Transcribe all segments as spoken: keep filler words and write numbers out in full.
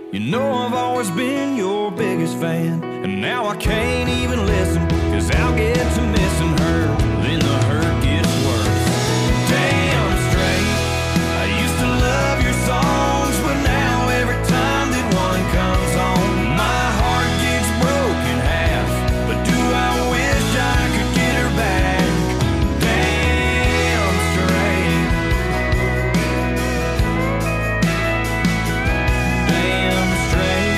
You know I've always been your biggest fan, and now I can't even listen, cause I'll get to missing her, then the hurt gets worse. Damn straight, I used to love your songs, but now every time that one comes on, my heart gets broken half. But do I wish I could get her back? Damn straight. Damn straight.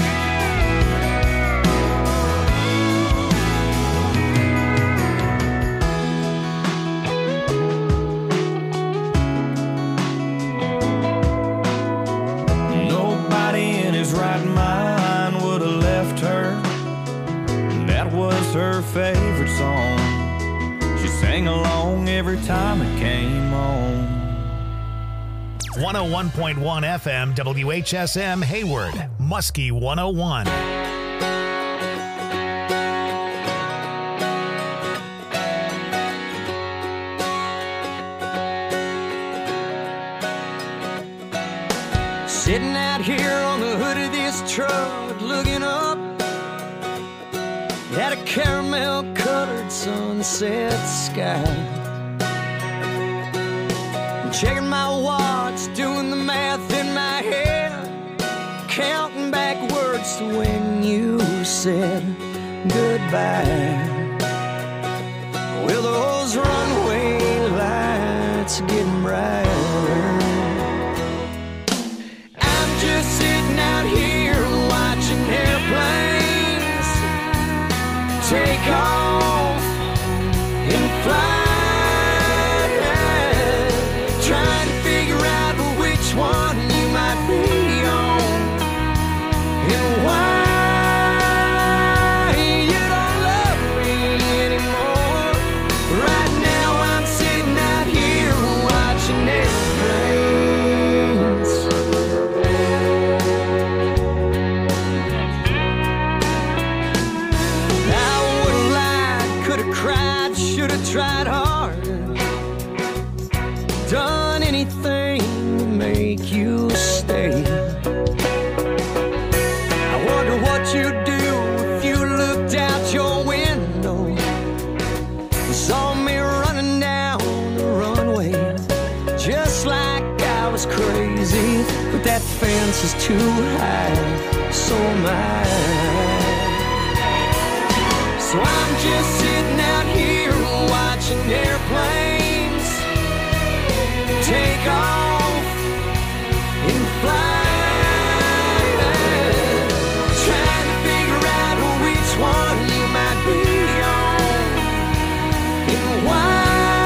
Nobody in his right mind would have left her. That was her favorite song. She sang along every time it came on. one oh one point one F M, W H S M, Hayward, Muskie one oh one. Sitting out here on the hood of this truck, looking up at a caramel-colored sunset sky. Checking my watch, doing the math in my head, counting backwards to when you said goodbye. Well, those runway lights are getting brighter. I'm just sitting out here watching airplanes take off and fly. Trying to figure out which one you might be on and why you don't love me anymore. Right now I'm sitting out here watching airplanes. I would've lied, could've cried, should've tried harder, done anything to make you stay. I wonder what you'd do if you looked out your window and saw me running down the runway, just like I was crazy. But that fence is too high, so am I. So I'm just sitting out here watching airplanes take off and fly. Trying to figure out which one you might be on and why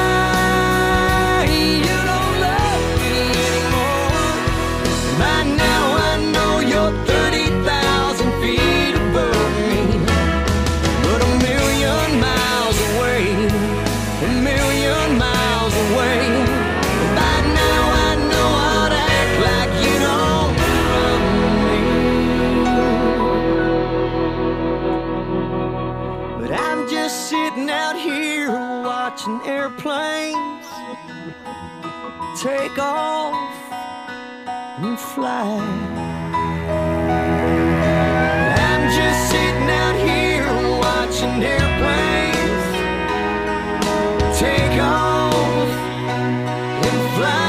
you don't love me anymore. By now I know you're thirty thousand feet above me, but a million miles away, a million miles away. By now I know I'd act like you don't love me. But I'm just sitting out here watching airplanes take off and fly. I'm just sitting out here watching airplanes take off and fly.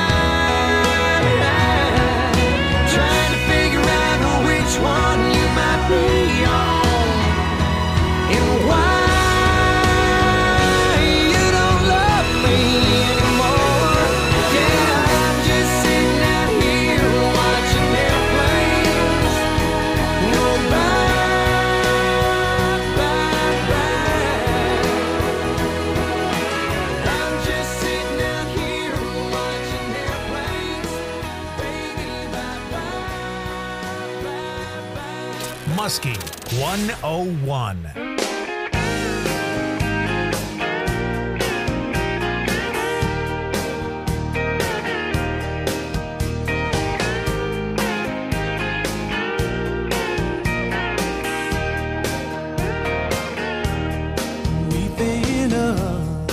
Trying to figure out which one you might be on and why you don't love me anymore. Yeah, I'm just sitting out here watching airplanes go by, by, by. I'm just sitting out here watching airplanes, baby, bye, bye, bye, bye. Muskie one oh one. We've been up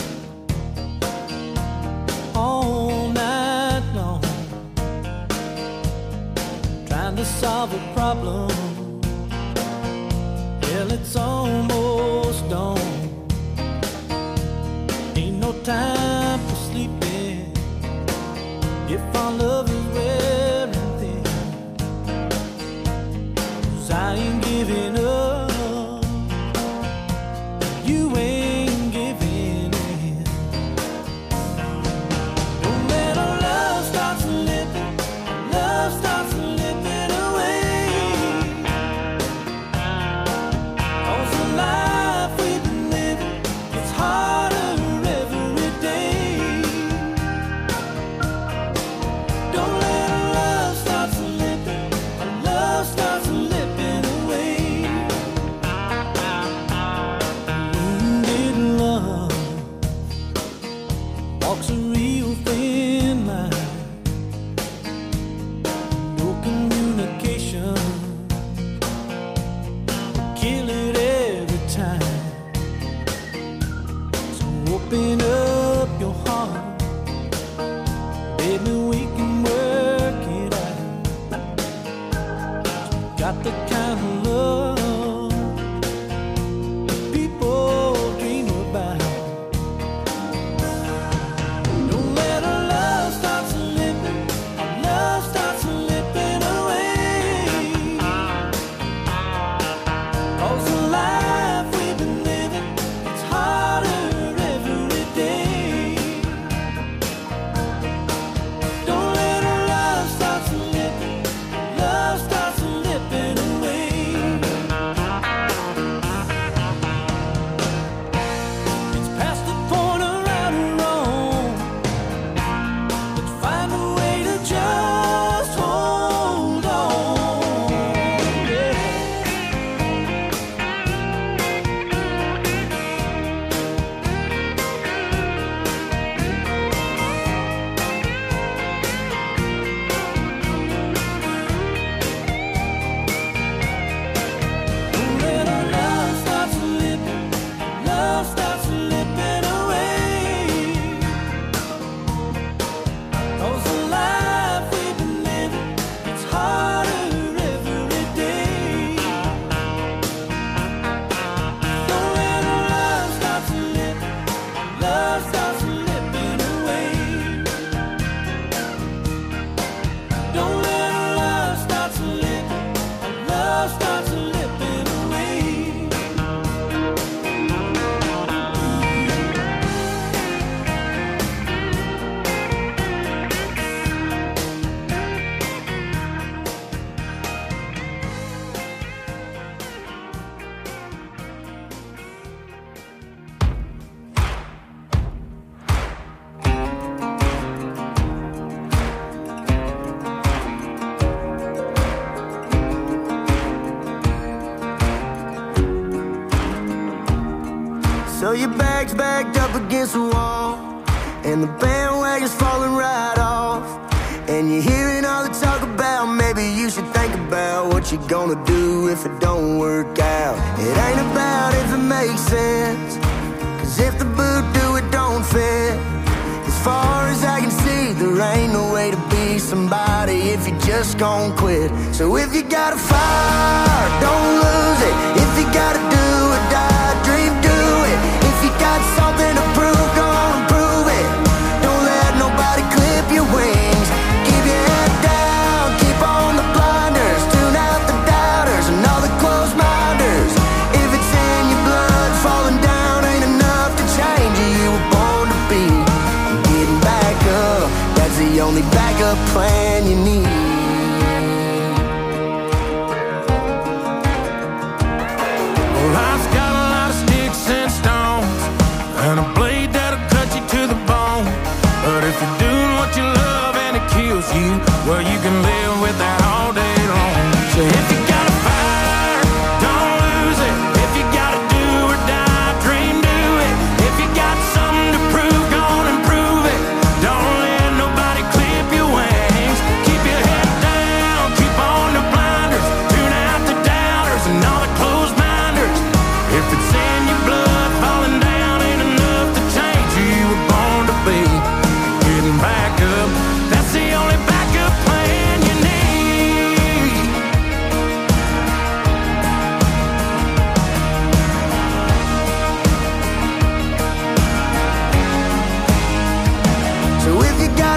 all night long, trying to solve a problem. Hell, it's almost dawn. Ain't no time for sleeping if our love is wearing thin. 'Cause I ain't giving up, you ain't giving in. Don't let our love start slipping, love starts slipping away. 'Cause the life we've been living, it's harder every day. Don't let our love start slipping, our love starts slipping away. Wounded love walks a real thin line. No communication, kill it every time. So open up your heart, baby, we can work it out. Got the kind of love people dream about. Don't let our love start slipping, our love starts slipping away. 'Cause the life we've been living, it's harder every day. Don't let our love start slipping, love starts slipping away. It's past the point of right or wrong. Let's find a way to just hold on. Yeah. Don't let our love start slipping, love starts slipping away. 'Cause the life we've been living, it's harder every day. Don't let our love start slipping, love starts slipping away. Don't let our love start slipping, love starts slipping away. So your bag's backed up against the wall, and the bandwagon's falling right off. And you're hearing all the talk about maybe you should think about what you're gonna do if it don't work out. It ain't about if it makes sense, 'cause if the boot do it don't fit. As far as I can see, there ain't no way to be somebody if you just gon' quit. So if you got a fire, don't lose it. If you gotta do or die, dream, do it. If you got something to prove, go on and prove it. Don't let nobody clip your wings. Keep your head down, keep on the blinders. Tune out the doubters and all the closed minders. If it's in your blood, falling down ain't enough to change you. You were born to be getting back up. That's the only backup plan you need. Well, life's got a lot of sticks and stones, and a blade that'll cut you to the bone. But if you're doing what you love and it kills you, well, you can live with that all day long. So if you got a fire, don't lose it. If you gotta do or die, dream, do it. If you got something to prove, go on and prove it. Don't let nobody clip your wings. Keep your head down, keep on the blinders. Tune out the doubters and all the closed minders. If it's in your blood, falling down ain't enough to change who you were born to be. Getting back up, that's the only backup plan you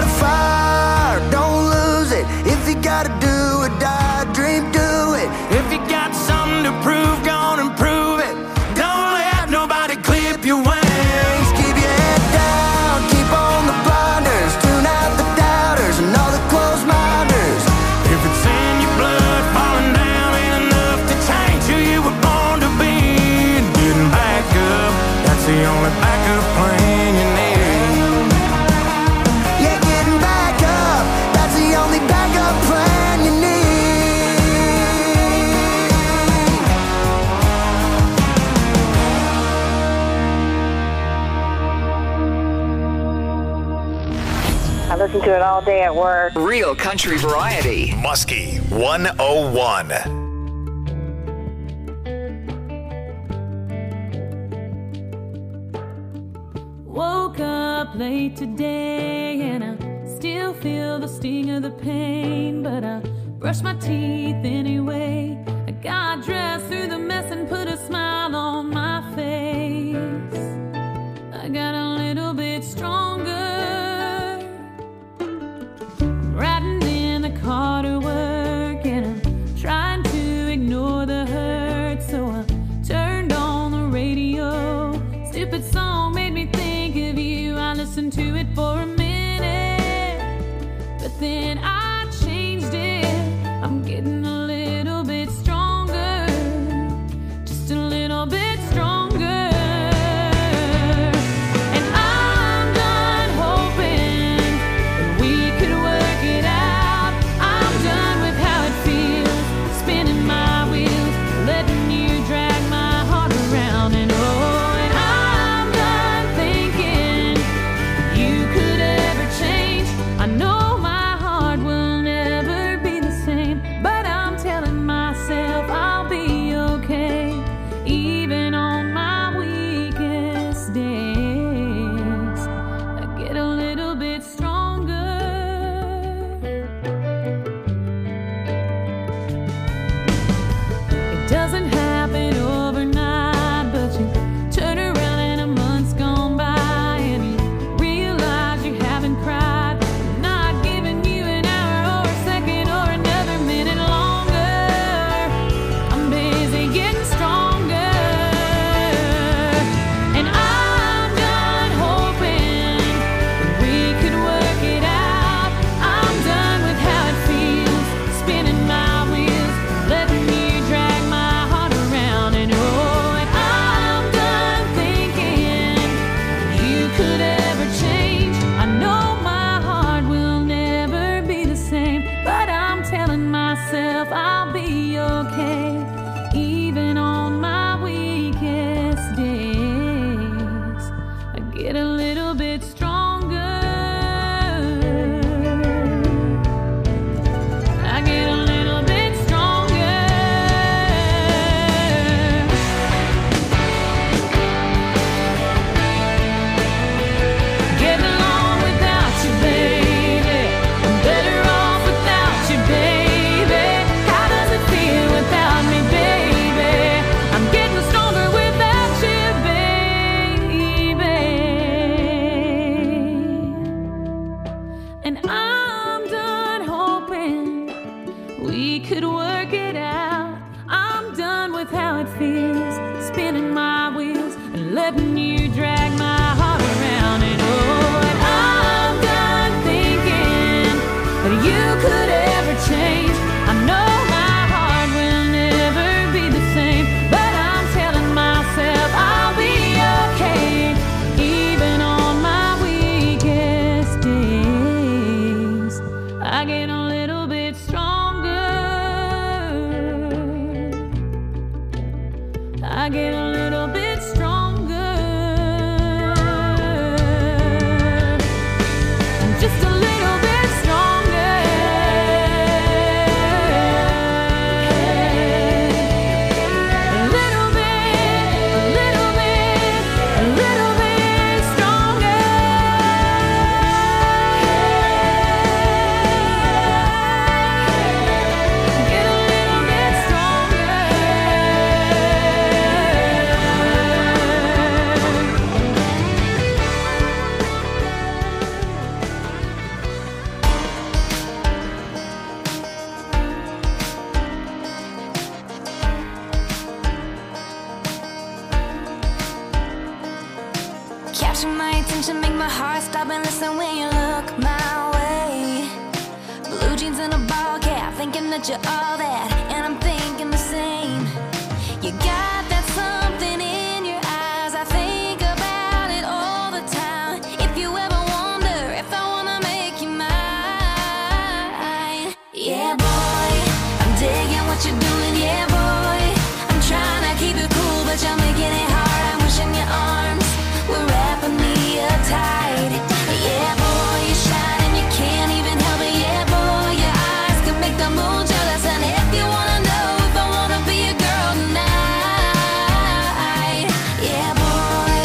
the fire, don't lose it. If you gotta do it, die, dream, do it. If you got something to prove, go on and prove it. Don't let nobody clip your wings. Keep your head down, keep on the blinders. Tune out the doubters and all the closed minders. If it's in your blood, falling down ain't enough to change who you were born to be. And getting back up, that's the only backup plan you need. Yeah, getting back up, that's the only backup plan you need. I listen to it all day at work. Real country variety. Muskie one oh one. Woke up late today and I still feel the sting of the pain, but I brushed my teeth anyway. I got dressed through the mess and put a smile on my face. I got a little bit stronger. Riding in the car to work and I'm trying to ignore the hurt, so I turned on the radio. Stupid song made me think of you. I listened to it for a minute, but then I changed it. I'm getting a little bit stronger, just a little bit stronger. And I'm done hoping that we could work it out. I'm done with how it feels, spinning my wheels, letting you drag my heart around. And oh, and I'm done thinking you could ever change. I know my heart will never be the same, but I'm telling myself I'll be okay, even on my weakest days. I get a little bit stronger. It doesn't happen overnight, but you turn around and a month's gone by and you realize you haven't cried. I'm not giving you an hour or a second or another minute longer. I'm busy getting stronger. And I'm done hoping that we could work it out. I'm done with how it feels, spinning my wheels, letting you drag my heart around. And oh, and I'm done thinking you could ever change. I know my heart will never be the same, but I'm telling myself I'll be okay, even on my weakest days. I get a little bit stronger. I get a little bit stronger. Getting along without you, baby. I'm better off without you, baby. How does it feel without me, baby? I'm getting stronger without you, baby. And I'm done hoping we could work it out. I'm done with how it feels, spinning my wheels and letting you drag my heart around. And oh, and I'm done thinking that you could ever change. I know my heart will never be the same, but I'm telling myself I'll be okay, even on my weakest days. I get a little bit stronger. I get a little bit stronger. Just a little bit stronger. boy, stop and listen when you look my way. Blue jeans and a ball cap, thinking that you're all that, and I'm thinking the same. You got that something in your eyes, I think about it all the time. If you ever wonder if I wanna make you mine, yeah boy, I'm digging what you're doing, yeah boy. I'm trying to keep it cool, but you're making it hard. I'm wishing your arms were wrapping me up tight. Yeah boy, you shine and you can't even help it. Yeah boy, your eyes can make the moon jealous. And if you wanna know if I wanna be a girl tonight, yeah boy.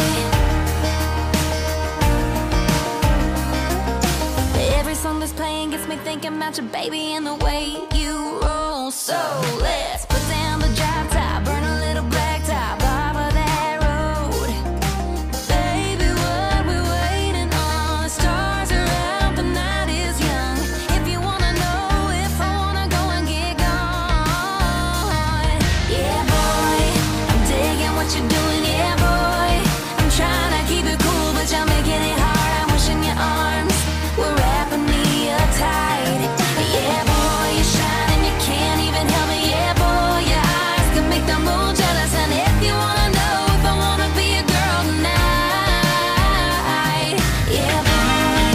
Every song that's playing gets me thinking about your baby and the way you roll. So let's put down the drop top, burn a little black top off of that road. Baby, what we waiting on? The stars are out, the night is young. If you wanna know if I wanna go and get gone, yeah boy, I'm digging what you're doing, yeah boy. I'm trying to keep it cool, but you're making it hard. I'm wishing your arms were wrapping me up tight. Yeah boy, you shine and you can't even help it. Yeah boy, your eyes can make the moon jealous. And if you wanna know if I wanna be a girl tonight, yeah boy.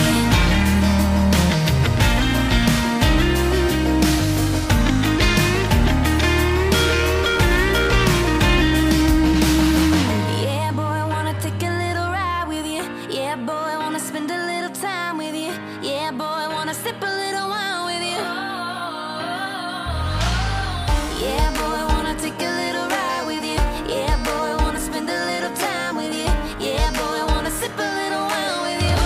Yeah boy, I wanna take a little ride with you. Yeah boy, I wanna spend a little time with you. Yeah boy, I wanna sip a little wine with you. Yeah boy, I wanna take a little ride with you. Yeah boy, I wanna spend a little time with you. Yeah boy, I wanna sip a little wine with you.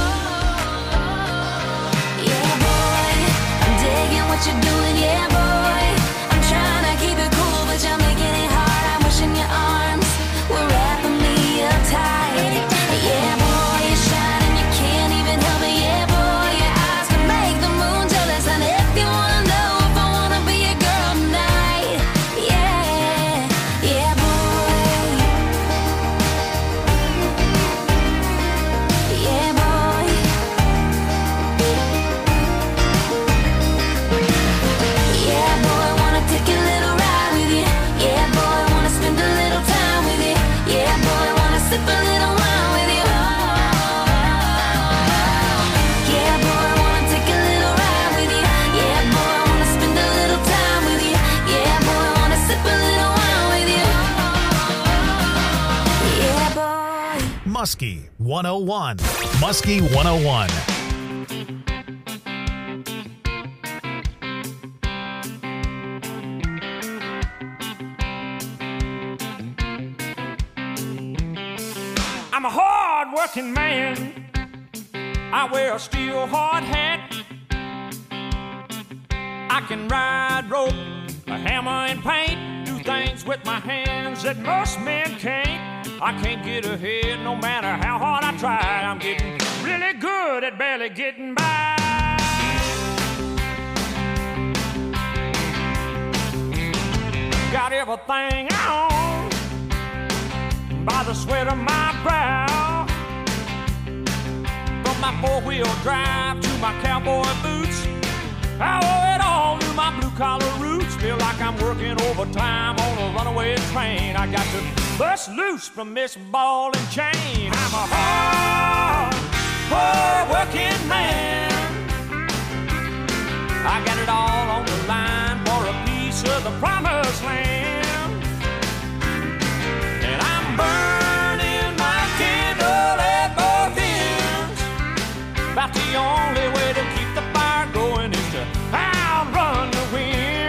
Yeah boy, I'm digging what you're doing. Yeah boy, I'm trying to keep it cool, but you're making it hard. I'm wishing your arms were wrapping me up tight. Yeah boy, you shine and you can't even help it. Yeah boy, your eyes can make the moon jealous. And if you wanna know if I wanna be a girl tonight, yeah, yeah boy, yeah boy, yeah boy, I wanna take a little ride with you. Yeah boy, I wanna spend a little time with you. Yeah boy, I wanna sip a little wine with you. Yeah boy, I wanna take a little ride with you. Yeah boy, I wanna spend a little time with you. Yeah boy, I wanna sip a little wine with you. Yeah boy. Muskie one oh one. Muskie one oh one. I'm a hard-working man. I wear a steel hard hat. I can ride rope, a hammer and paint, do things with my hands that most men can't. I can't get ahead no matter how hard I try. I'm getting really good at barely getting by. Got everything I own by the sweat of my brow. From my four-wheel drive to my cowboy boots, I owe it all to my blue-collar roots. Feel like I'm working overtime on a runaway train. I got to bust loose from this ball and chain. I'm a hard, hard-working man. I got it all on the line for a piece of the promised land. And I'm burning my candle at both ends. About the only way to keep the fire going is to outrun the wind.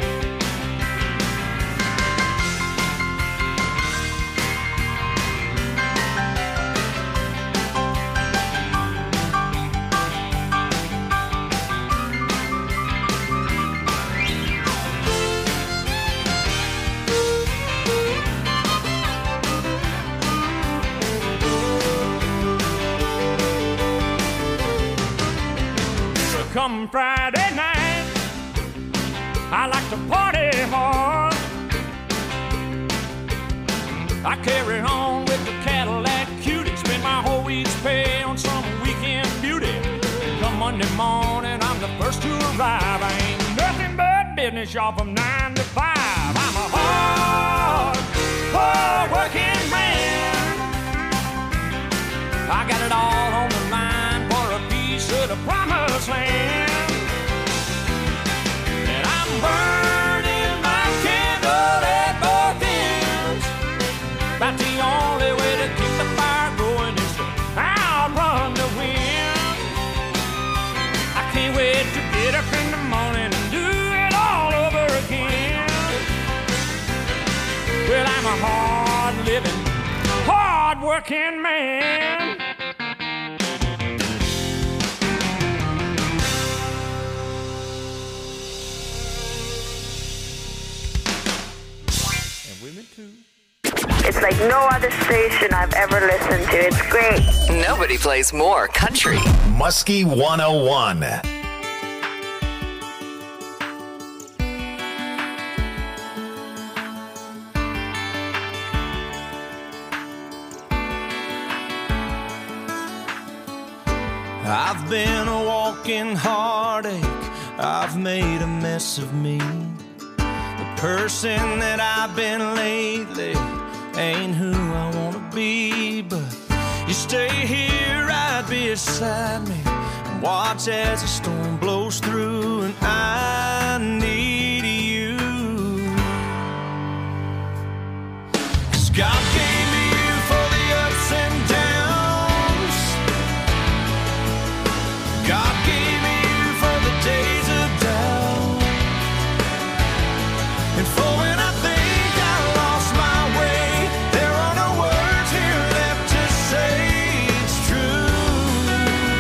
Come Friday night, I like to party hard. I carry on with the Cadillac Cutie, spend my whole week's pay on some weekend Monday morning, I'm the first to arrive. I ain't nothing but business, y'all, from nine to five. I'm a hard, hard working man. I got it all on the line for a piece of the promised land. And I'm burning my candle at both ends. About the only way to keep the fire going is to outrun the wind. I can't wait to get up in the morning and do it all over again. Well, I'm a hard-living, hard-working man. And women too. It's like no other station I've ever listened to. It's great. Nobody plays more country. Muskie one oh one. I've been a walking heartache. I've made a mess of me. The person that I've been lately ain't who I wanna be. But you stay here right beside me and watch as the storm blows through. And I need you, 'cause God gave me you for the ups and downs. God gave me you for the days of doubt, and for when I think I lost my way, there are no words here left to say it's true.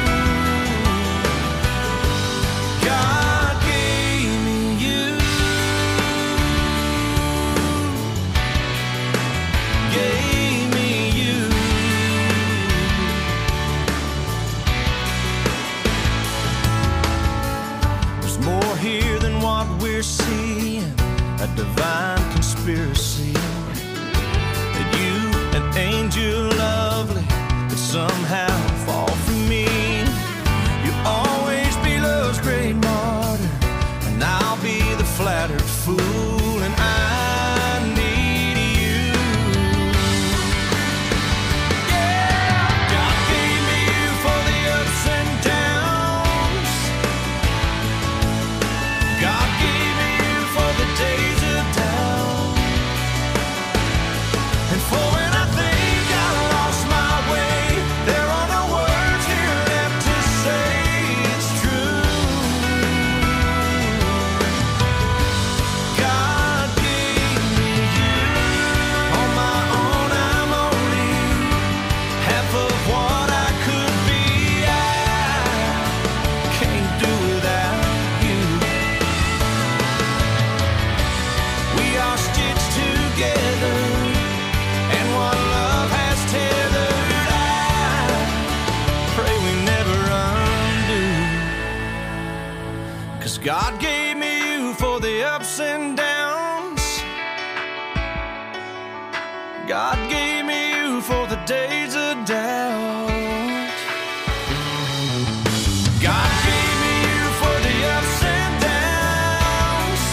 God gave me you, gave me you. There's more here than what we're seeing, a divine conspiracy. That you, an angel lovely, could somehow fall from me. You'll always be love's great martyr, and I'll be the flattered fool. And I need you. Yeah, God gave me you for the ups and downs. God gave me you for the days of doubt, and for when I think I lost my way, there are no words here left to say it's true. God gave me you. On my own, I'm only half of what I could be. I can't do without you. We are stitched together, and what love has tethered, I pray we never undo. 'Cause God gave me you for the ups and downs. God gave me you for the days of doubt. God gave me you for the ups and downs.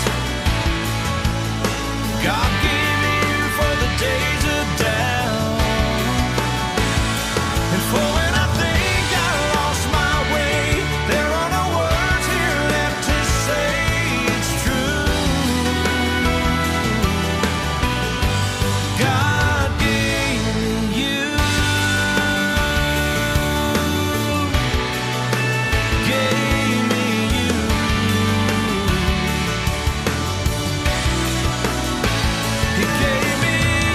God gave me you for the days of doubt, and for when I think I lost my way, there are no words here left to say it's true. God gave me you, gave me you. He gave me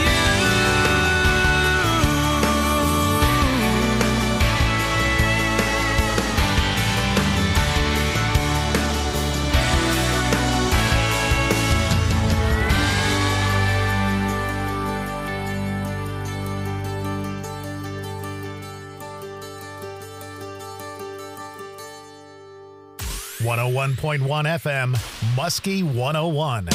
one oh one point one F M, Muskie one oh one.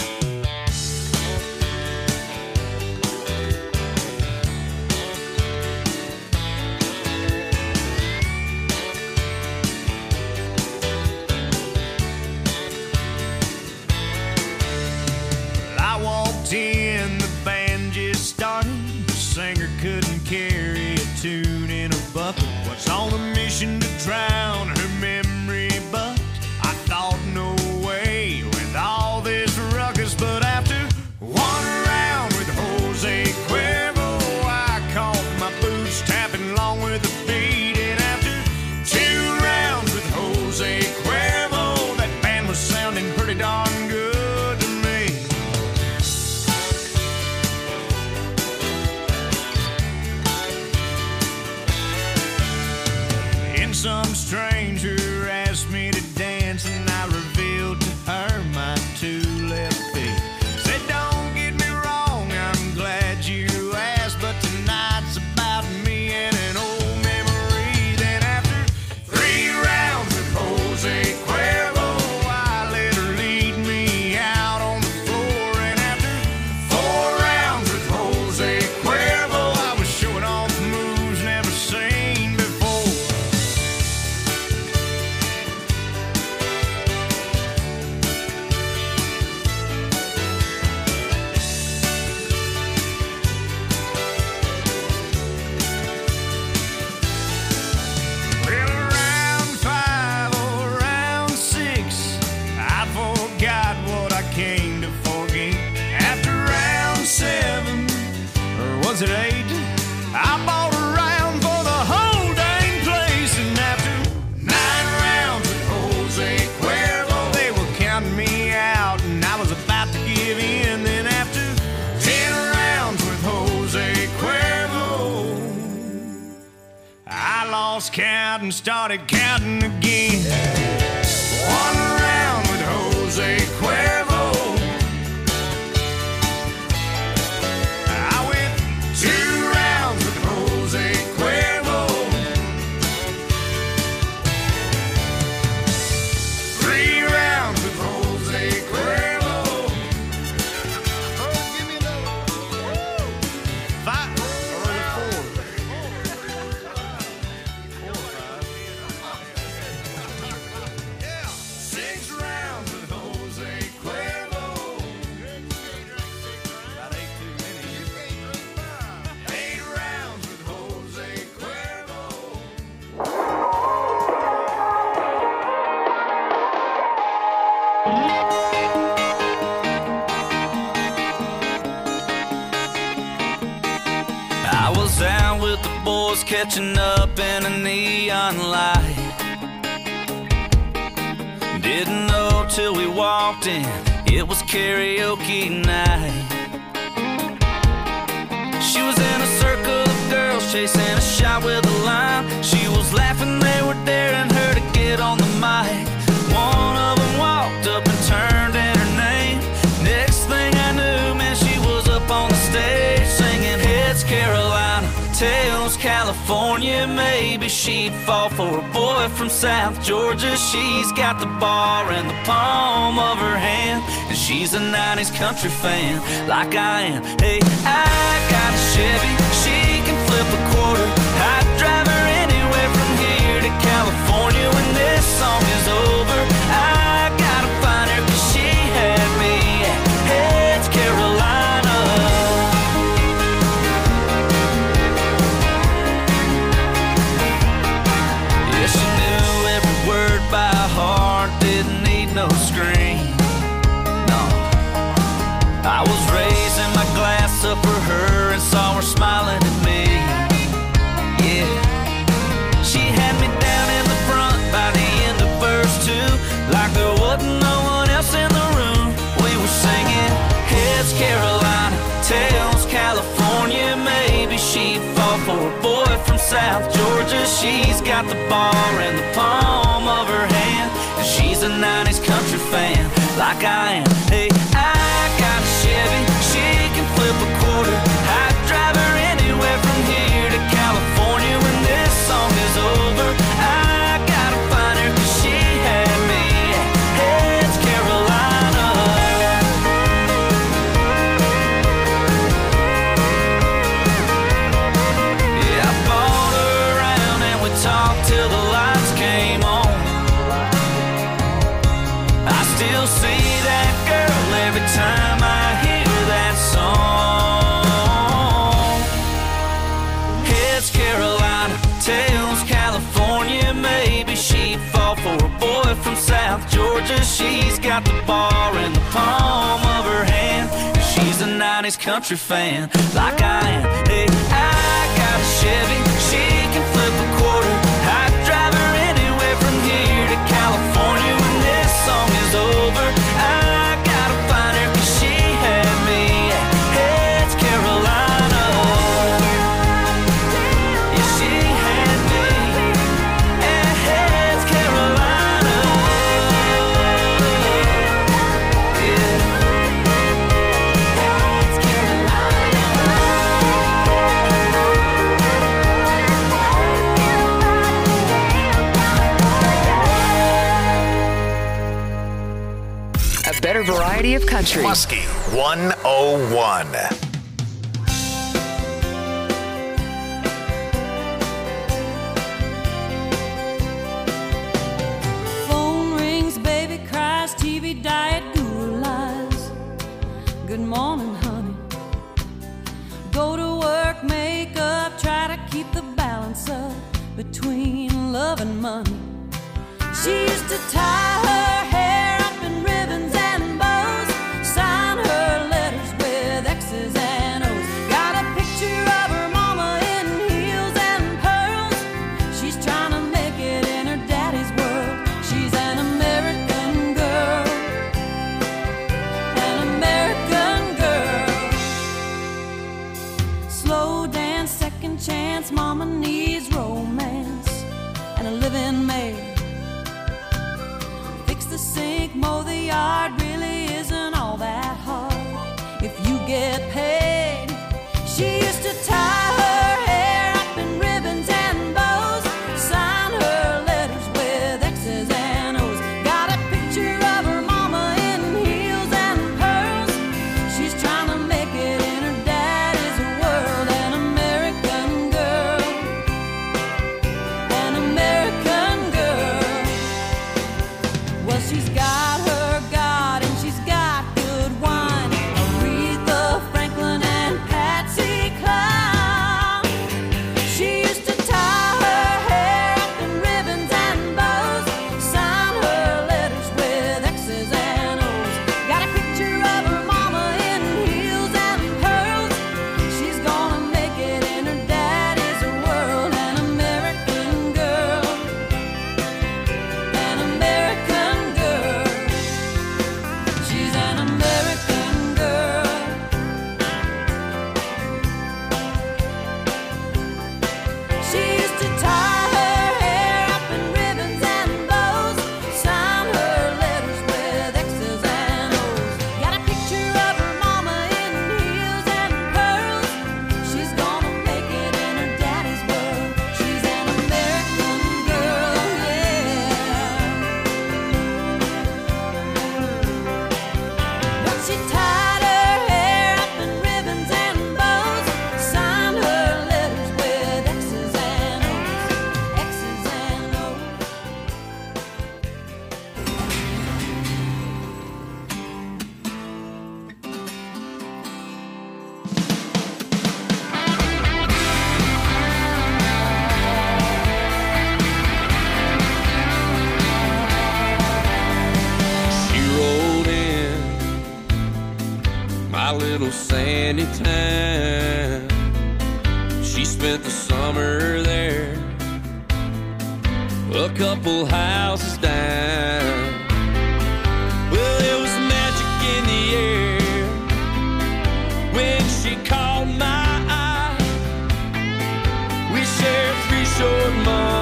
out and started counting again. One round with Jose Cuervo. I went two rounds with Jose Cuervo. Three rounds with Jose Cuervo. Oh, give me another. Five. I was out with the boys catching up in a neon light. Didn't know till we walked in, it was karaoke night. She was in a circle of girls chasing a shot with a lime. She was laughing, they were daring her to get on the mic. One of them walked up and turned in her name. Next thing I knew, man, she was up on the stage singing Heads Carolina, Tails California. Maybe she'd fall for a boy from South Georgia. She's got the bar in the palm of her hand, and she's a nineties country fan like I am. Hey, I got a Chevy, she can flip a quarter. I'd drive her anywhere from here to California. When this song is over, I gotta find her, 'cause she had me at Heads Carolina. Yeah, she knew every word by heart, didn't need no screen. No, I was raising my glass up for her and saw her smiling at me. Yeah, she had me down in the front by the end of verse two, like there wasn't no one else in the room. We were singing Heads Carolina, Tails California. Maybe she'd fall for a boy from South Georgia. She's got the bar in the palm of her hand, and she's a nineties country fan like I am. Hey, I got a Chevy, she can flip a quarter. I'd drive her anywhere from here to California. When this song is over, I gotta find her, 'cause she had me at Heads Carolina. Yeah, I bought her around and we talked till the lights came on. I still see that girl every time I hear that song. Heads Carolina, Tails California. Maybe she'd fall for a boy from South Georgia. She's got the bar in the palm of her hand, and she's a nineties country fan like I am. Hey, I got a Chevy, she can flip a quarter. I'd drive her anywhere from here to California. When this song is over, I gotta find her, 'cause she had me at Heads Carolina. Yeah, she had me at Heads Carolina. Yeah. Heads Carolina. A better variety of country. Muskie one oh one. Phone rings, baby cries, T V diet, guru lies. Good morning, honey. Go to work, make up, try to keep the balance up between love and money. She used to tie her hair up in ribbons and bows, sign her letters with X's and O's. Got a picture of her mama in heels and pearls. She's trying to make it in her daddy's world. She's an American girl, an American girl. Slow dance, second chance, mama needs romance. mow the yard really isn't all that hard if you get paid. She used to tie her hair up in ribbons and bows, sign her letters with X's and O's. Got a picture of her mama in heels and pearls. She's trying to make it in her daddy's world. An American girl, an American girl. Well, she's got her God and she's got good wine. Aretha Franklin and Patsy Cline. She used to tie her hair up in ribbons and bows, sign her letters with X's and O's. Got a picture of her mama in heels and pearls. She's gonna make it in her daddy's world. An American girl, an American girl. She's an American girl. She used to tie her hair up in ribbons and bows, sign her letters with X's and O's. Got a picture of her mama in heels and pearls. She's gonna make it in her daddy's world. She's an American girl, yeah. But she tied her hair up in ribbons and bows, signed her letters with X's and O's, X's and O's. She rolled in my little sandy town. She spent the summer there, a couple houses down. Well, there was magic in the air when she caught my eye. We shared three short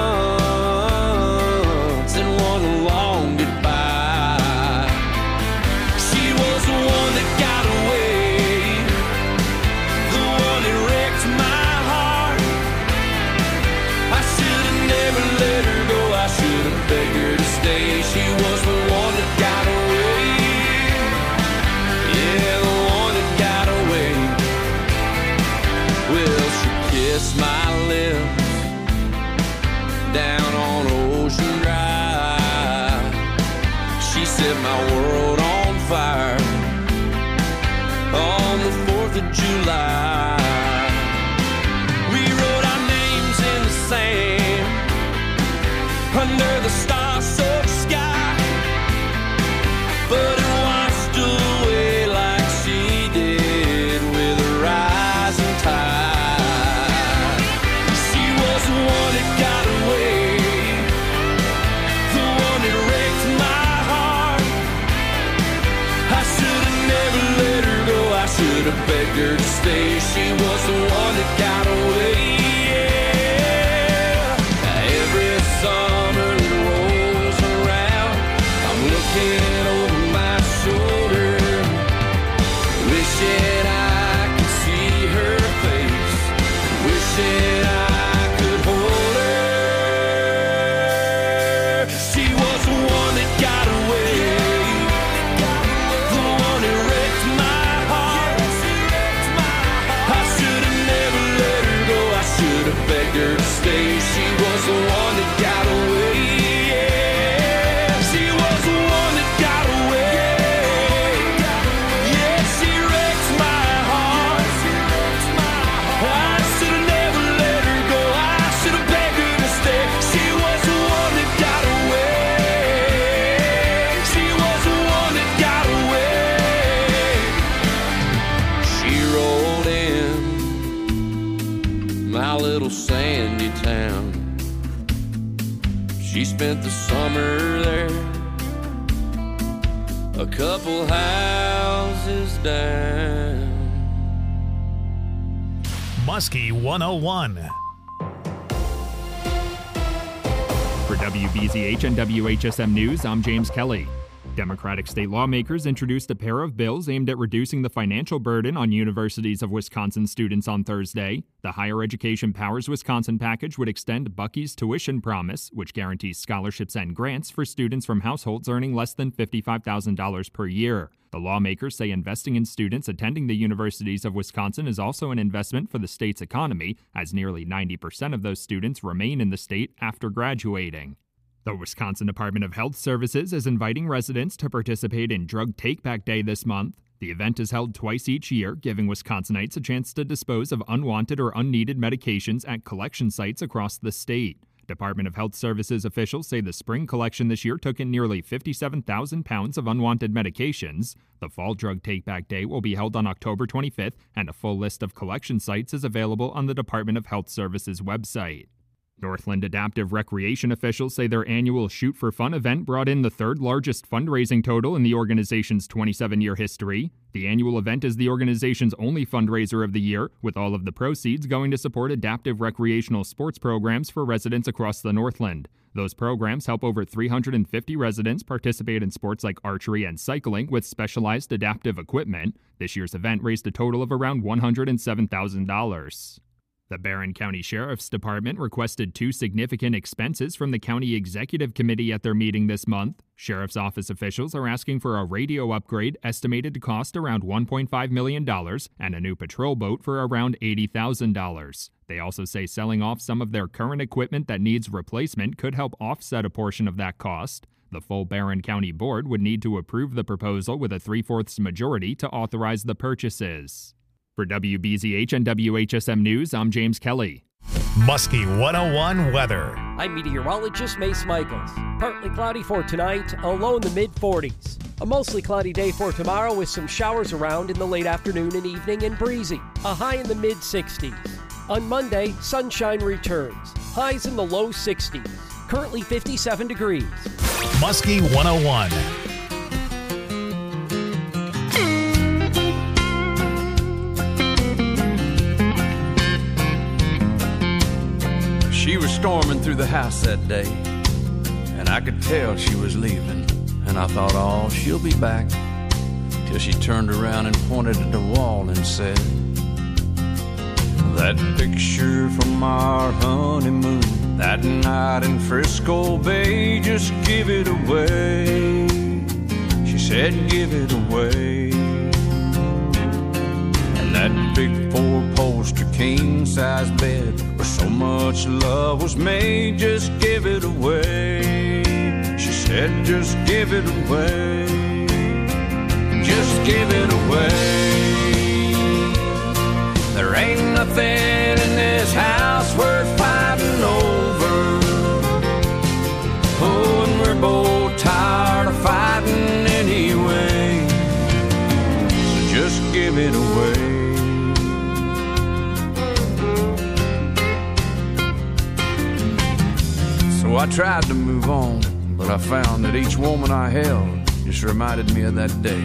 months and one long goodbye. She was the one that got away, the one that wrecked my heart. I should have never let her go, I should have begged her to stay. She was the one that got away, yeah, the one that got away. Well, she kissed my lips down on Ocean Drive. She set my world on fire on the fourth of July. We wrote our names in the sand under the star-soaked sky, but it washed away like she did with a rising tide. She was the one that got away, the one that wrecked my heart. I should have never let her go, I should have begged her to stay. She was the one that got away, yeah. Every summer that rolls around, I'm looking over my shoulder, wishing I could see her face, wishing I could hold her. She was the one that got away, the one that wrecked my heart. I should have never let her go, I should have begged her to stay. She was the one that got away, yeah. She was the one that got away, yeah. She wrecked my heart. I should have never let her go, I should have begged her to stay. She was the one that got away, she was the one that got away. She rolled in my little sandy town. She spent the summer there, a couple houses down. Muskie one oh one. For W B Z H and W H S M News, I'm James Kelly. Democratic state lawmakers introduced a pair of bills aimed at reducing the financial burden on universities of Wisconsin students on Thursday. The Higher Education Powers Wisconsin package would extend Bucky's tuition promise, which guarantees scholarships and grants for students from households earning less than fifty-five thousand dollars per year. The lawmakers say investing in students attending the universities of Wisconsin is also an investment for the state's economy, as nearly ninety percent of those students remain in the state after graduating. The Wisconsin Department of Health Services is inviting residents to participate in Drug Take-Back Day this month. The event is held twice each year, giving Wisconsinites a chance to dispose of unwanted or unneeded medications at collection sites across the state. Department of Health Services officials say the spring collection this year took in nearly fifty-seven thousand pounds of unwanted medications. The Fall Drug Take-Back Day will be held on October twenty-fifth, and a full list of collection sites is available on the Department of Health Services website. Northland Adaptive Recreation officials say their annual Shoot for Fun event brought in the third largest fundraising total in the organization's twenty-seven-year history. The annual event is the organization's only fundraiser of the year, with all of the proceeds going to support adaptive recreational sports programs for residents across the Northland. Those programs help over three hundred fifty residents participate in sports like archery and cycling with specialized adaptive equipment. This year's event raised a total of around one hundred seven thousand dollars. The Barron County Sheriff's Department requested two significant expenses from the County Executive Committee at their meeting this month. Sheriff's Office officials are asking for a radio upgrade estimated to cost around one point five million dollars and a new patrol boat for around eighty thousand dollars. They also say selling off some of their current equipment that needs replacement could help offset a portion of that cost. The full Barron County Board would need to approve the proposal with a three-fourths majority to authorize the purchases. For W B Z H and W H S M News, I'm James Kelly. Muskie one oh one weather. I'm meteorologist Mace Michaels. Partly cloudy for tonight, a low in the mid forties. A mostly cloudy day for tomorrow with some showers around in the late afternoon and evening and breezy. A high in the mid sixties. On Monday, sunshine returns. Highs in the low sixties. Currently fifty-seven degrees. Muskie one oh one. She was storming through the house that day, and I could tell she was leaving. And I thought, oh, she'll be back. Till she turned around and pointed at the wall and said, that picture from our honeymoon, that night in Frisco Bay, just give it away. She said, give it away. And that big four-poster king-size bed where so much love was made, just give it away. She said, just give it away. Just give it away. There ain't nothing in this house worth fighting over. Oh, and we're both tired of fighting anyway. So just give it away. So I tried to move on, but I found that each woman I held just reminded me of that day.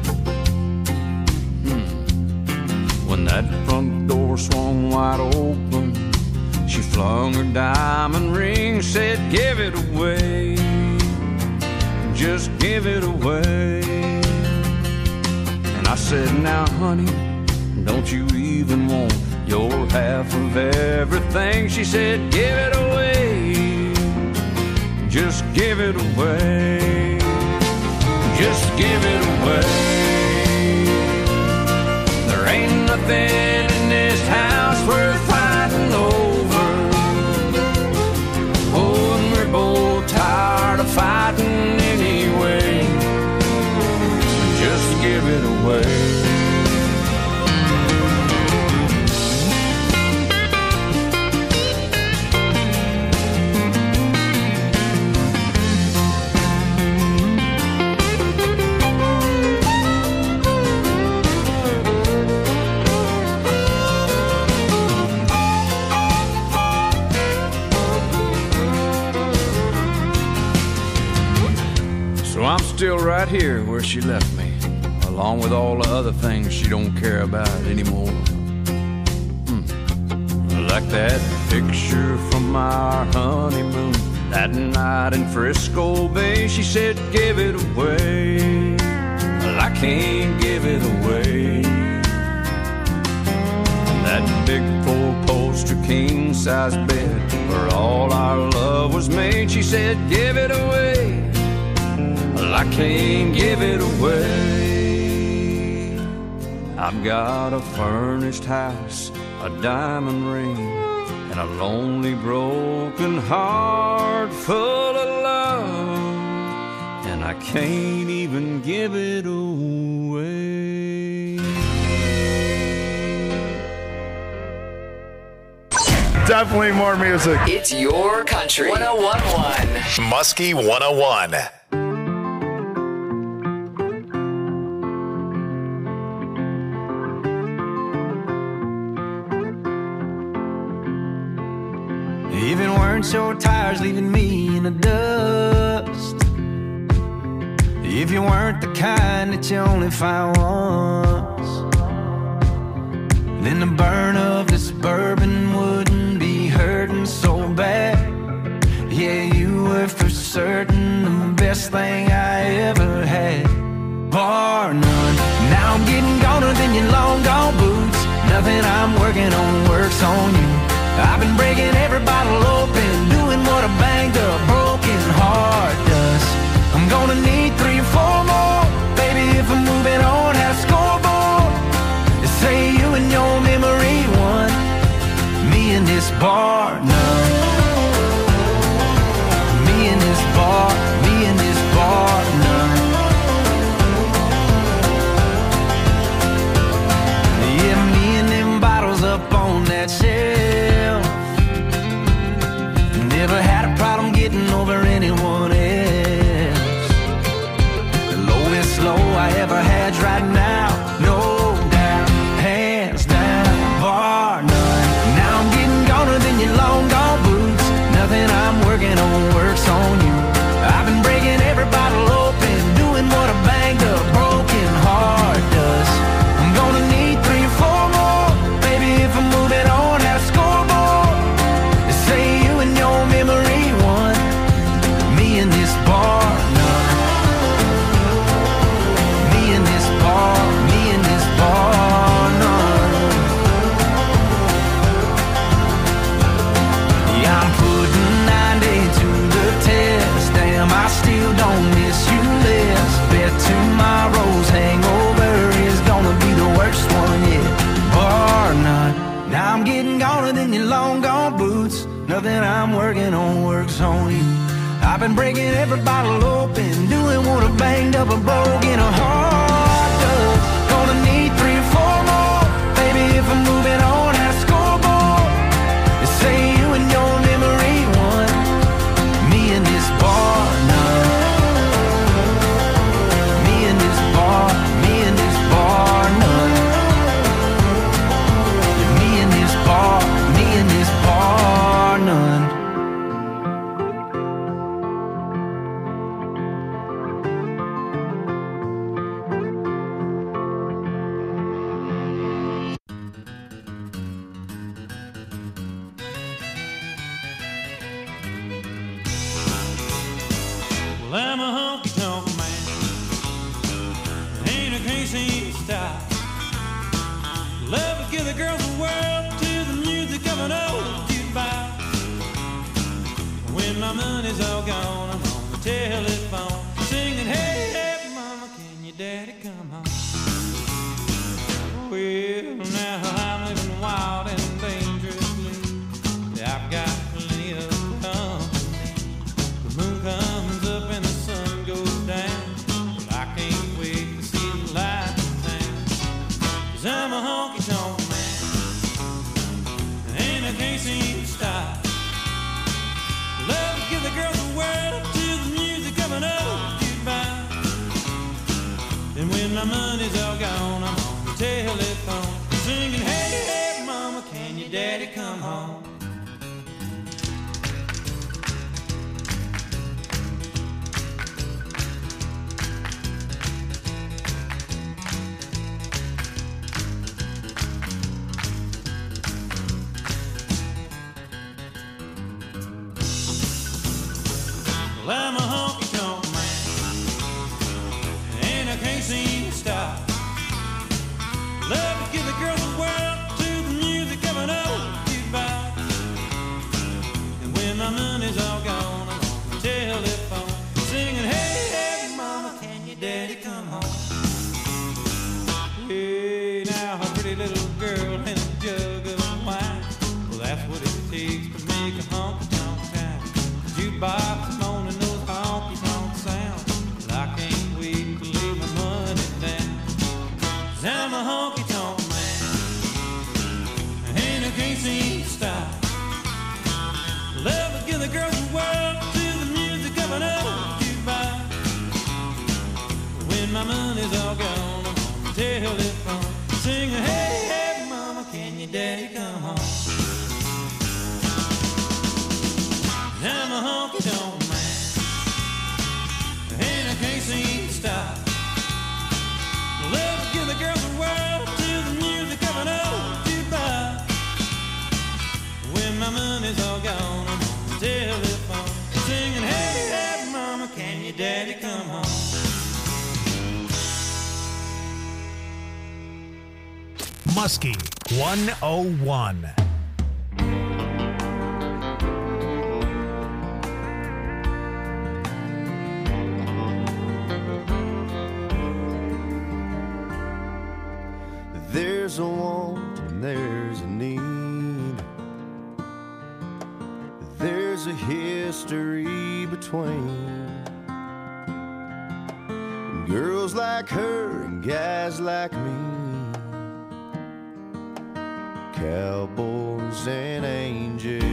Hmm. When that front door swung wide open, she flung her diamond ring, said, give it away. Just give it away. And I said, now honey, don't you even want your half of everything? She said, give it away. Just give it away. Just give it away. There ain't nothing in this house worth fighting over. Oh, and we're both tired of fighting anyway. So just give it away. I'm still right here where she left me, along with all the other things she don't care about anymore. Hmm. Like that picture from our honeymoon, that night in Frisco Bay. She said, give it away. can't give it away. That big four-poster king-size bed where all our love was made, she said, give it away. Well, I can't give it away. I've got a furnished house, a diamond ring, and a lonely broken heart full of love, and I can't even give it away. Definitely more music. It's your country. one oh one point one. Muskie one oh one. If it weren't your tires leaving me in the dust, if you weren't the kind that you only find once, then the burn of this bourbon wouldn't be hurting so bad. Yeah, you were for certain the best thing I ever had, bar none. Now I'm getting goner than your long gone boots. Nothing I'm working on works on you. I've been breaking every bottle open, doing what a banged up broken heart does. I'm gonna need three or four more, baby, if I'm moving on. Have a scoreboard, they say you and your memory won, me in this bar none. Me in this bar, me in this bar none. Yeah, me and them bottles up on that shelf. Never had a problem getting over anyone else. The lowest low I ever had's right now, no doubt, hands down, bar none. Now I'm getting goner than your long gone boots. Nothing I'm working on works on you. I've been breaking every bottle open, doing what a banged up broken heart does. I'm gonna need three or four more, baby, if I'm moving on. Have a scoreboard, they say you and your memory won, me in this bar none. Me in this bar, me in this bar none. Yeah, I'm putting ninety to the test. Damn, I still don't miss you less. Bet tomorrow's hangover is gonna be the worst one yet, bar none. Now I'm getting goner than your long gone boots. Nothing I'm working on works on you. I've been breaking every bottle open, doing what a banged up a broken heart does. Gonna need three or four more, baby, if I'm moving on. Have a scoreboard, they say you and your memory won, me in this bar none. Me in this bar, me in this bar none. Yeah, me in this bar, me in this bar none. Well, I'm a honky-tonk man, ain't a crazy style. Love to give the girls the world to the music of an old jukebox. When my money's all gone, I'm on the telephone singing, hey, hey, mama, can your daddy come home? Well, now I'm living wild and dangerously. I've got plenty of company. The moon comes up and the sun goes down. Well, I can't wait to see the light in town. 'Cause I'm a honky-tonk man, and I can't seem to stop. Love to give the girls the world to the music of an old jukebox. And when my money's all gone, I'm on the telephone singing, hey, hey, mama, can your daddy come home? Well, I'm a honky-tonk man, and I can't can't seem to stop. Love to give the girls the world to the music of an old jukebox. And when my money's all gone, I'm on the telephone singing, hey, hey, mama, can your daddy come home? Hey, now a pretty little girl and a jug of wine. Well, that's what it takes to make a honky-tonk town. Jukebox moaning those honky-tonk sounds. But I can't wait to lay my money down. 'Cause I'm a honky-tonk man, and I can't seem to stop. Love to give the girls the world to the music of an old jukebox. When my money's all gone, I'm on the telephone singing, hey, hey, mama, can your daddy come home? I'm a honky-tonk man, and I can't seem to stop. Love to give the girls the world to the music of an old jukebox. When my money's all gone, I'm on the telephone singing, hey, hey, mama, can your daddy come home? Muskie one oh one. There's a want and there's a need. There's a history between girls like her and guys like me, cowboys and angels.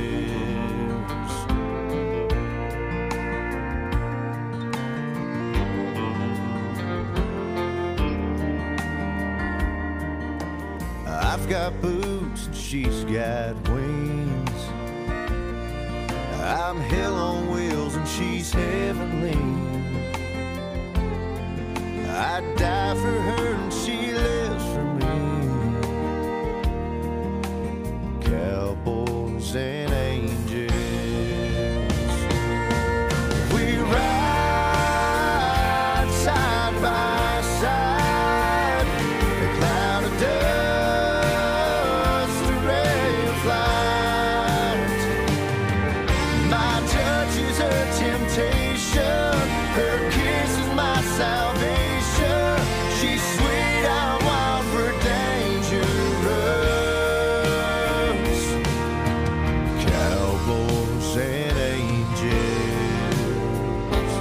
I've got boots and she's got wings. I'm hell on wheels and she's heavenly. I'd die for her and she lives for me. Cowboys and angels. We ride side by side. The cloud of dust, a ray of light. My touch is her temptation. Her kiss is my salvation. She's sweet, I'm wild for dangerous. Cowboys and angels.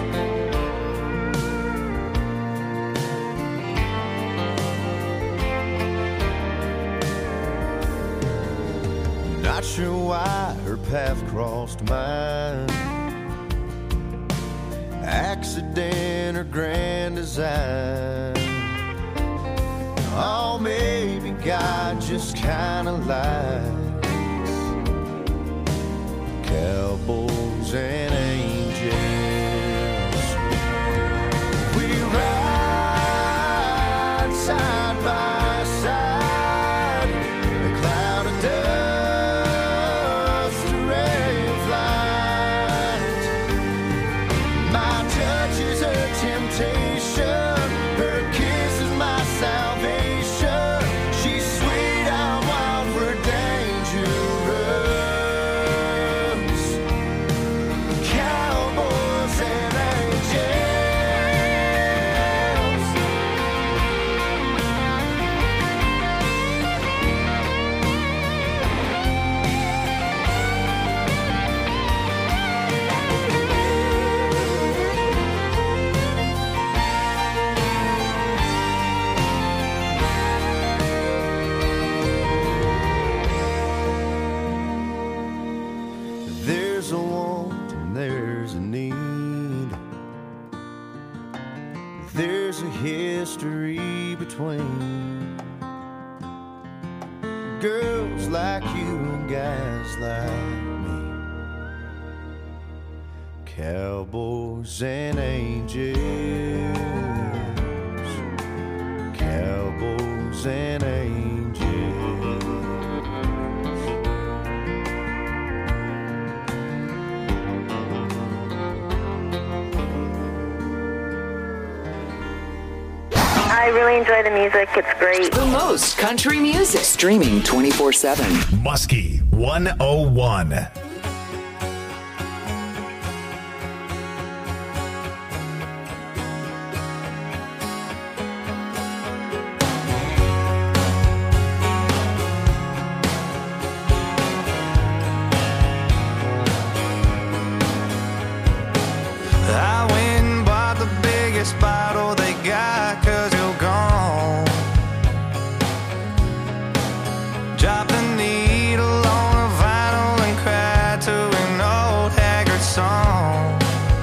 Not sure why her path crossed mine. Accident or grand design. Oh, maybe God just kinda likes cowboys and angels. We ride side by side. A cloud of dust, a ray of light. My touch is her temptation. Her kiss is my salvation. She's sweet, I'm wild for dangerous. Cowboys and angels. There's a want and there's a need. There's a history between girls like you and guys like me, cowboys and angels. Cowboys and angels. really enjoy the music. It's great. The most country music. Streaming twenty-four seven. Muskie one oh one. I went and bought the biggest bottle they got, cause you're gone. Dropped the needle on a vinyl and cried to an old haggard song.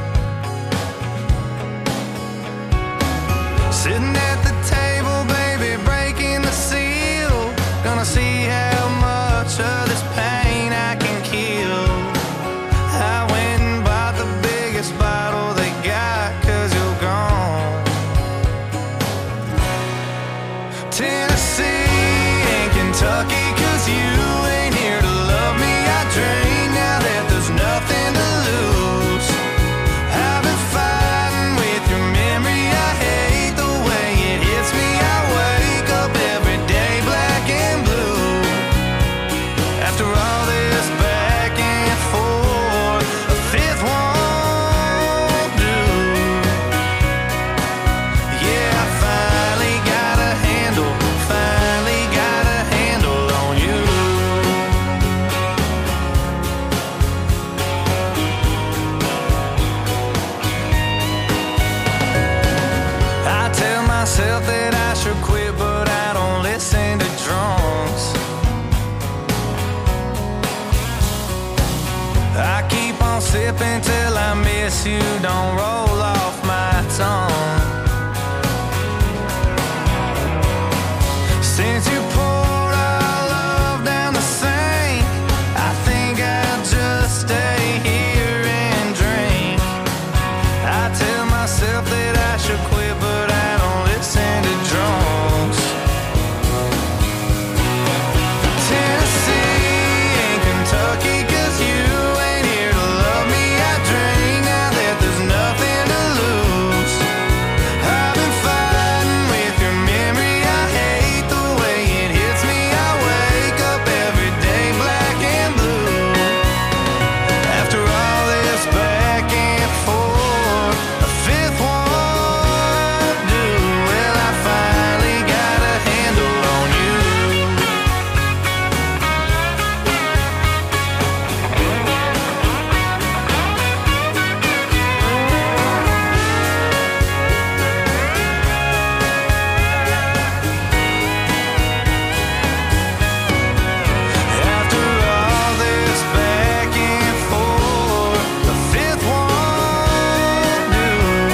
Sitting at the table, baby, breaking the seal. Gonna see how much of this pain I can kill. I went and bought the biggest bottle they got, cause you're gone. Tennessee and Kentucky, cause you ain't here to love me. I drink now that there's nothing to lose. I've been fighting with your memory. I hate the way it hits me. I wake up every day black and blue. After all this back and forth, a fifth won't do. Yeah, I finally got a handle, finally got a handle on you. I tell myself that I should quit, but I don't listen to drunks. I keep on sipping till I miss you, don't roll off my tongue. Since you poured our love down the sink, I think I'll just stay here and drink. I tell myself that I should quit, but I don't listen to drunks. Tennessee and Kentucky, cause you ain't here to love me. I drink now that there's nothing to lose. I've been fighting with your memory. I hate the way it hits me. I wake up every day black and blue. After all this back and forth, a fifth won't do. Well, I finally got a handle on you. After all this back and forth, a fifth won't do.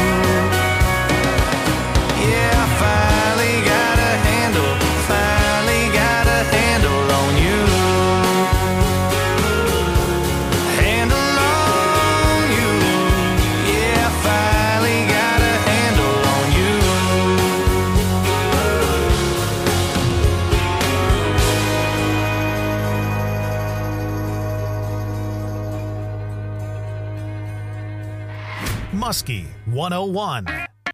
Yeah, I finally got a handle, finally got a handle on you. Handle on you. Yeah, I finally got a handle on you. Muskie one oh one.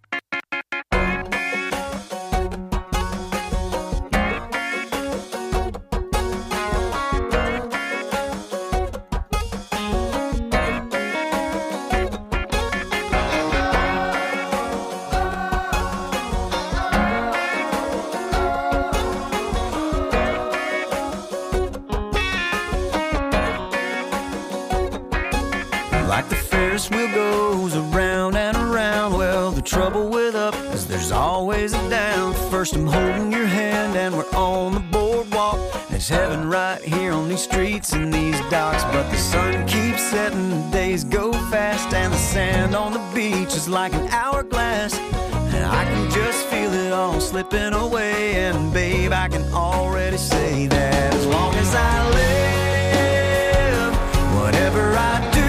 Like the Ferris wheel goes around and around. Well, the trouble with up is there's always a down. First I'm holding your hand and we're on the boardwalk. It's heaven right here on these streets and these docks. But the sun keeps setting, the days go fast, and the sand on the beach is like an hourglass. And I can just feel it all slipping away. And babe, I can already say that as long as I live, whatever I do,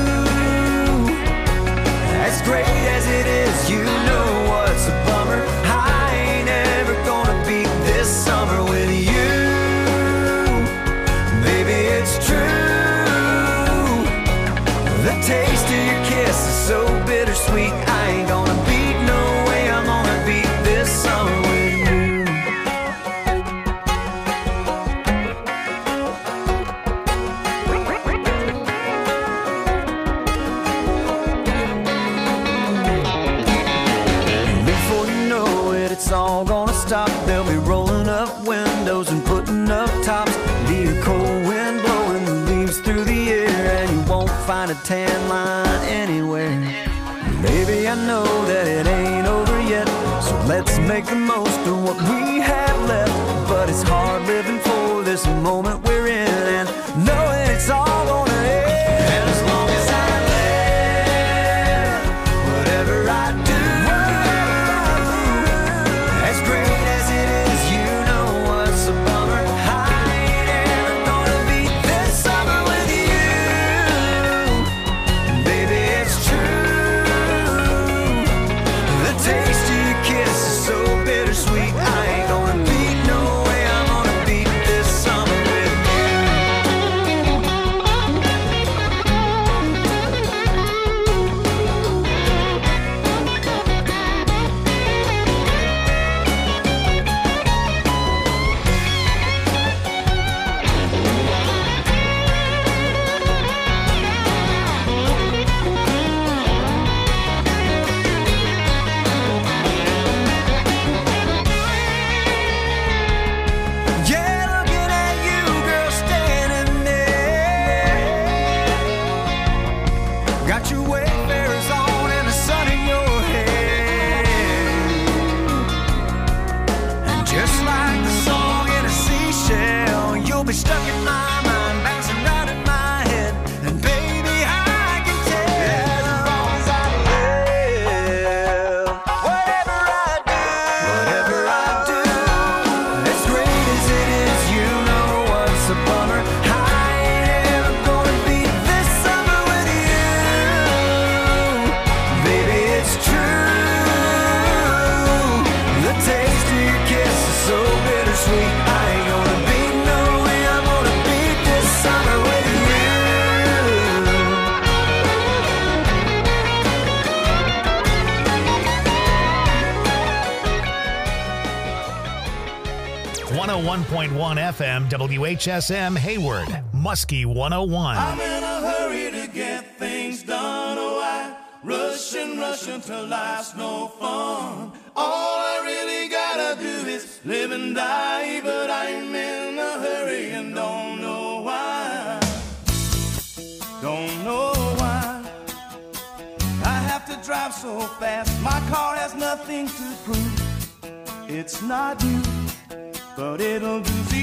as great as it is, you know what's a bummer. I ain't ever gonna beat this summer with you. Baby, it's true. The taste of your kiss is so bittersweet. I ain't gonna beat, no way I'm gonna beat this summer with you. stop, they'll be rolling up windows and putting up tops. Be a cold wind blowing the leaves through the air, and you won't find a tan line anywhere. Baby, I know that it ain't over yet, so let's make the most of what we have left. But it's hard living for this moment we're in, and knowing it's all gonna end. And as long as I live, whatever I do, as great as it is, you know what's a bummer. I ain't ever gonna beat this summer with you. Baby, it's true. The taste of your kiss is so bittersweet. I ain't gonna beat, no way I'm gonna beat this summer with stuck in my mind, bouncing round in my head. And baby, I can tell, as long as I live, whatever I do, whatever I do, as great as it is, you know what's a bummer. I ain't ever gonna beat this summer with you. Baby, it's true. The taste of your kiss is so bittersweet. I ain't gonna beat no summer with you. one oh one point one F M W H S M Hayward, Muskie one oh one. I'm in a hurry to get things done. Oh, I rush and rush until life's no fun. All I really gotta do is live and die, but I'm in a hurry and don't know why. Don't know why I have to drive so fast. My car has nothing to prove. It's not new, but it'll do